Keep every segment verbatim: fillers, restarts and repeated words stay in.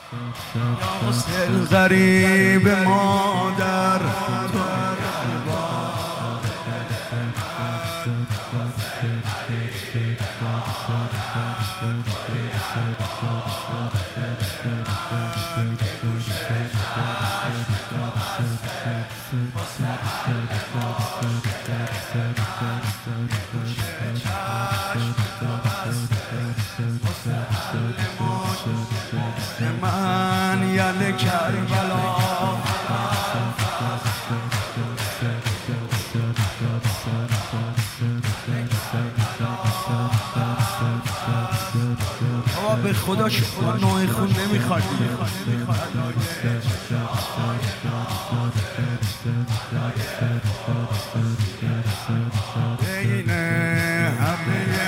یا حسین غریب مادر تو من یل کربلا بابا به خدا شما نوع خون نمیخواد بین همه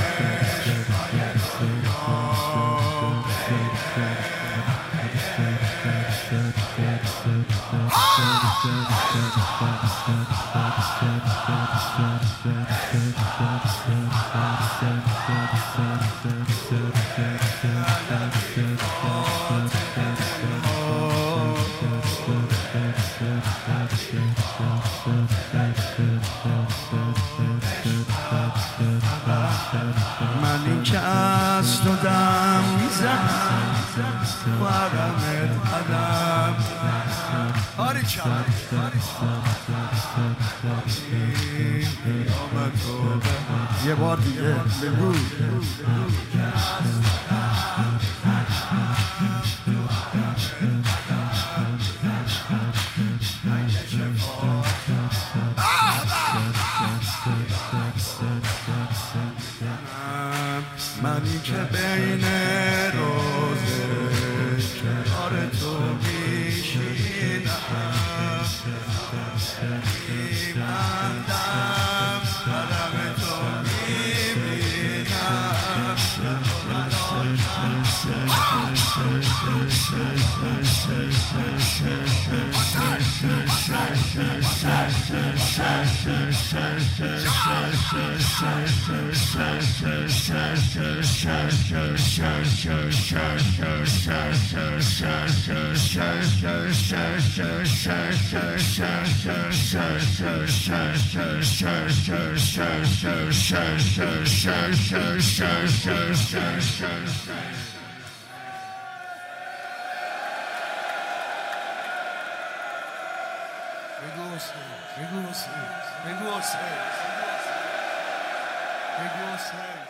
من این که از تو دم میزنم ورمت قدم آری چند یه بار دیگه بگو منی که بین روزه کنار تو میشینم میبندم قدم تو میبینم بگو حسین بگو حسین بگو حسین بگو حسین